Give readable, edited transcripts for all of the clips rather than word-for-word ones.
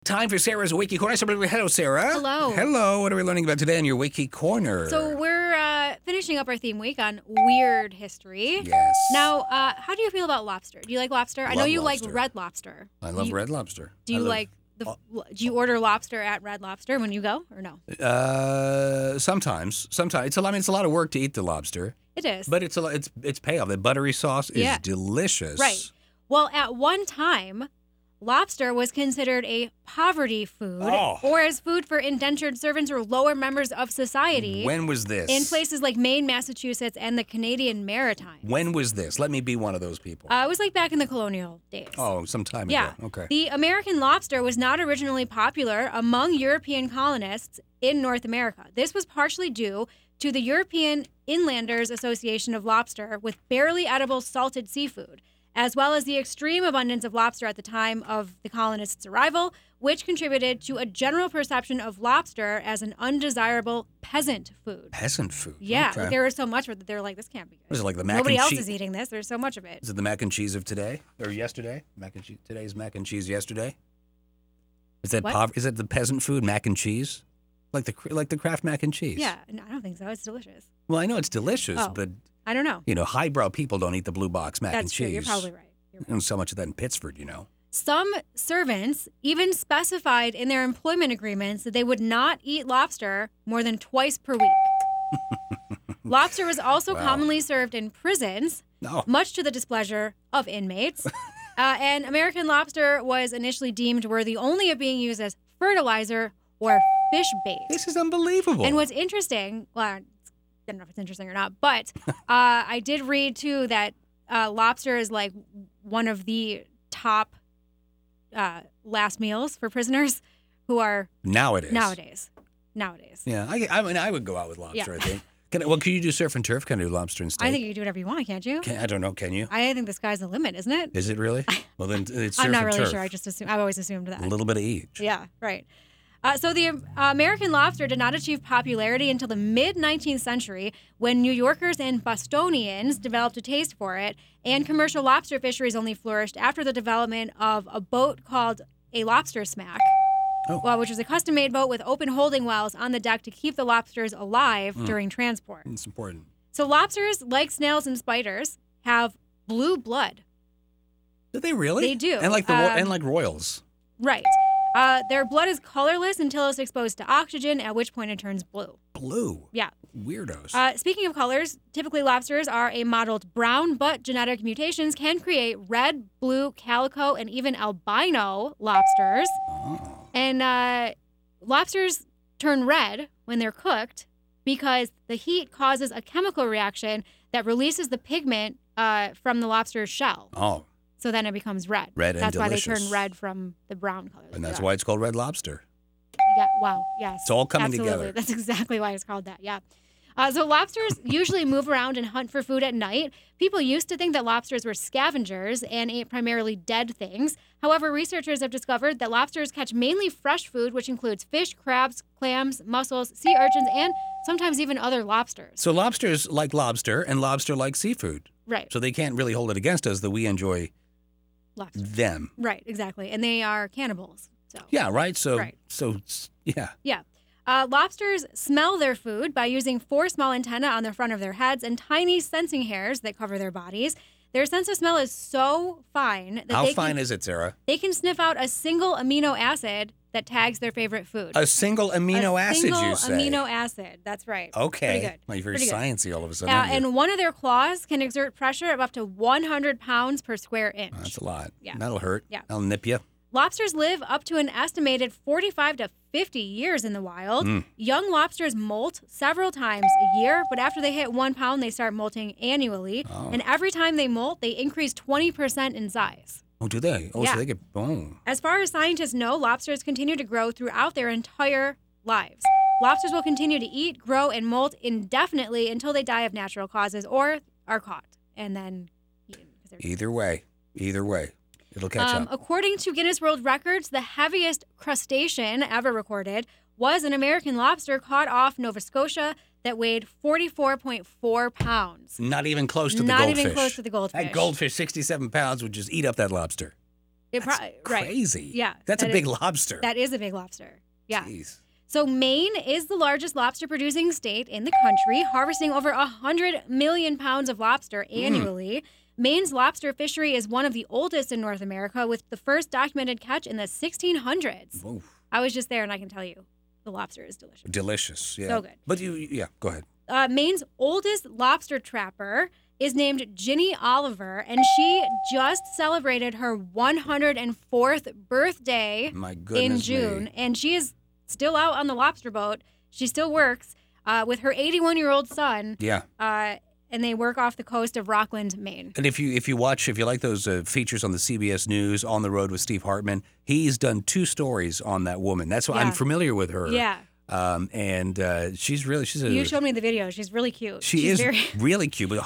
Time for Sarah's Wiki Corner. Hello, Sarah. Hello. Hello. What are we learning about today in your Wiki Corner? So we're finishing up our theme week on weird history. Yes. Now, how do you feel about lobster? Do you like lobster? I know you lobster. like Red Lobster. I love Red Lobster. Do you do you order lobster at Red Lobster when you go, or no? Sometimes. It's a lot of work to eat the lobster. It is. But it's payoff. The buttery sauce is delicious. Right. Well, at one time, lobster was considered a poverty food, or as food for indentured servants or lower members of society. When was this? In places like Maine, Massachusetts, and the Canadian Maritimes. When was this? Let me be one of those people. It was like back in the colonial days. Oh, some time Yeah. ago. Okay. The American lobster was not originally popular among European colonists in North America. This was partially due to the European Inlanders Association of Lobster with barely edible salted seafood, as well as the extreme abundance of lobster at the time of the colonists' arrival, which contributed to a general perception of lobster as an undesirable peasant food. Peasant food? Yeah, Okay. there was so much of it that they're like, this can't be good. Was it like the mac Nobody and else cheese? is eating this. There's so much of it. Is it the mac and cheese of today or yesterday? Mac and cheese. Today's mac and cheese. Yesterday. Is that What? Is that the peasant food mac and cheese? Like the Kraft mac and cheese? Yeah, no, I don't think so. It's delicious. Well, I know it's delicious, Oh. but I don't know. highbrow people don't eat the blue box mac and That's cheese. true. You're probably right. And so much of that in Pittsford, Some servants even specified in their employment agreements that they would not eat lobster more than twice per week. Lobster was also commonly served in prisons, No. much to the displeasure of inmates. And American lobster was initially deemed worthy only of being used as fertilizer or fish bait. This is unbelievable. And what's interesting, well, I don't know if it's interesting or not, but I did read too that lobster is like one of the top last meals for prisoners who are Nowadays. Nowadays. Yeah, I mean, I would go out with lobster, I think. Can you do surf and turf? Can I do lobster and steak? I think you can do whatever you want, can't you? I don't know. Can you? I think the sky's the limit, isn't it? Is it really? Well, then it's surf I'm not and really turf. sure. I've always assumed that. A little bit of each. Yeah, right. So the American lobster did not achieve popularity until the mid-19th century when New Yorkers and Bostonians developed a taste for it, and commercial lobster fisheries only flourished after the development of a boat called a lobster smack, which was a custom-made boat with open holding wells on the deck to keep the lobsters alive during transport. It's important. So lobsters, like snails and spiders, have blue blood. Do they really? They do. And like royals. Right. Their blood is colorless until it's exposed to oxygen, at which point it turns blue. Blue. Yeah. Weirdos. Speaking of colors, typically lobsters are a mottled brown, but genetic mutations can create red, blue, calico, and even albino lobsters. Oh. And lobsters turn red when they're cooked because the heat causes a chemical reaction that releases the pigment from the lobster's shell. Oh. So then it becomes red. Red and That's why they delicious. turn red from the brown color. And that's why it's called Red Lobster. Yeah. Wow. Yes. It's all coming absolutely. together. That's exactly why it's called that. Yeah. So lobsters usually move around and hunt for food at night. People used to think that lobsters were scavengers and ate primarily dead things. However, researchers have discovered that lobsters catch mainly fresh food, which includes fish, crabs, clams, mussels, sea urchins, and sometimes even other lobsters. So lobsters like lobster and lobster like seafood. Right. So they can't really hold it against us that we enjoy Lobster. them. Right. Exactly. And they are cannibals. So. Yeah, right? So, Right. Yeah. Yeah. Lobsters smell their food by using 4 small antennae on the front of their heads and tiny sensing hairs that cover their bodies. Their sense of smell is so fine that How fine is it, Sarah? they can sniff out a single amino acid that tags their favorite food. A single amino acid, you say? Single amino acid. That's right. Okay. Pretty good. Well, you're very Pretty good. sciencey all of a sudden. aren't you? And one of their claws can exert pressure of up to 100 pounds per square inch. That's a lot. Yeah. That'll hurt. Yeah. That'll nip you. Lobsters live up to an estimated 45 to 50 years in the wild. Young lobsters molt several times a year, but after they hit 1 pound, they start molting annually. Oh. And every time they molt, they increase 20% in size. Oh, do they? Oh, Yeah. so they get bone. As far as scientists know, lobsters continue to grow throughout their entire lives. Lobsters will continue to eat, grow, and molt indefinitely until they die of natural causes or are caught and then eaten. Either way. It'll catch up. According to Guinness World Records, the heaviest crustacean ever recorded was an American lobster caught off Nova Scotia that weighed 44.4 pounds. Not even close to the Not goldfish. even close to the goldfish. That goldfish, 67 pounds, would just eat up that lobster. That's Right. crazy. Yeah, That's a that big lobster. That is a big lobster. Yeah. Jeez. So Maine is the largest lobster producing state in the country, harvesting over 100 million pounds of lobster annually. Maine's lobster fishery is one of the oldest in North America, with the first documented catch in the 1600s. Oof. I was just there, and I can tell you, the lobster is delicious. Delicious. Yeah. So good. But go ahead. Maine's oldest lobster trapper is named Ginny Oliver, and she just celebrated her 104th birthday My goodness in June, me. and she is still out on the lobster boat. She still works with her 81-year-old son, Yeah. and they work off the coast of Rockland, Maine. And if you like those features on the CBS News, On the Road with Steve Hartman, he's done 2 stories on that woman. That's why I'm Yeah. familiar with her. Yeah, And she's you showed me the video. She's really cute. she She's is very, really cute. But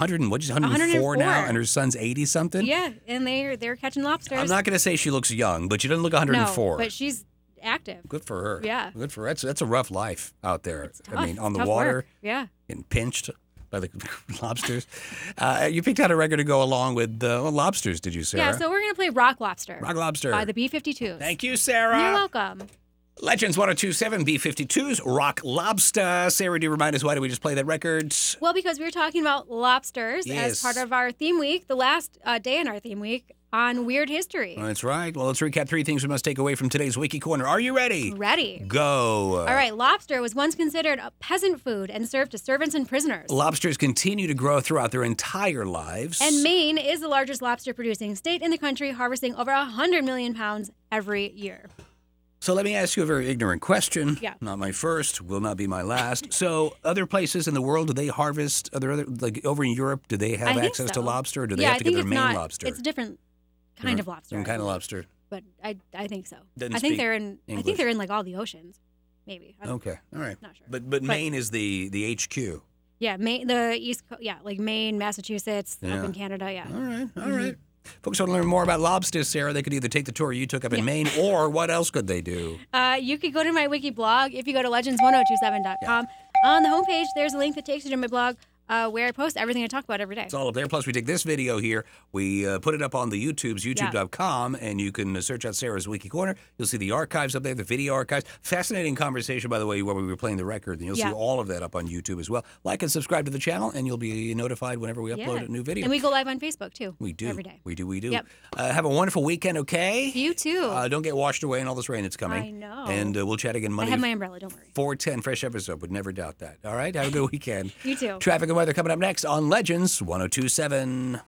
104 now, 104. and her son's 80 something. yeah, and they're catching lobsters. I'm not going to say she looks young, but she doesn't look 104. No, but she's active. Good for her. Yeah. Good for her. That's a rough life out there. It's tough. I mean, on the Tough water, work. Yeah. getting pinched by the lobsters. You picked out a record to go along with lobsters, did you, Sarah? Yeah, so we're going to play Rock Lobster Rock Lobster. by the B-52s. Thank you, Sarah. You're welcome. Legends 1027 B52's Rock Lobster. Sarah, do you remind us why did we just play that record? Well, because we were talking about lobsters Yes. as part of our theme week, the last day in our theme week on Weird History. That's right. Well, let's recap 3 things we must take away from today's Wiki Corner. Are you ready? Ready. Go. All right, lobster was once considered a peasant food and served to servants and prisoners. Lobsters continue to grow throughout their entire lives. And Maine is the largest lobster producing state in the country, harvesting over 100 million pounds every year. So let me ask you a very ignorant question. Yeah. Not my first, will not be my last. So other places in the world, do they harvest, are there other, like over in Europe, do they have I think access to so. lobster, or do they Yeah, have I to get think their it's Maine not, lobster? It's a different kind of lobster. Different kind of lobster. But I think so. Doesn't I think speak they're in English. like all the oceans. Maybe. I don't- Okay, all right. Not sure. But Maine is the HQ. Yeah, Maine, the East Coast, yeah, like Maine, Massachusetts, Yeah. up in Canada, yeah. All right, all right. Folks want to learn more about lobsters, Sarah, they could either take the tour you took up in Maine, or what else could they do? You could go to my wiki blog if you go to legends1027.com. On the homepage, there's a link that takes you to my blog where I post everything I talk about every day. It's all up there. Plus, we take this video here. We put it up on the YouTube's youtube.com, and you can search out Sarah's Wiki Corner. You'll see the archives up there, the video archives. Fascinating conversation, by the way, when we were playing the record. And you'll see all of that up on YouTube as well. Like and subscribe to the channel, and you'll be notified whenever we upload a new video. And we go live on Facebook, too. We do. Every day. We do. Yep. Have a wonderful weekend, okay? You, too. Don't get washed away in all this rain that's coming. I know. And we'll chat again I Monday. have my umbrella, don't worry. 4:10, fresh episode. Would never doubt that. All right? Have a good weekend. You too. Traffic and weather coming up next on Legends 1027.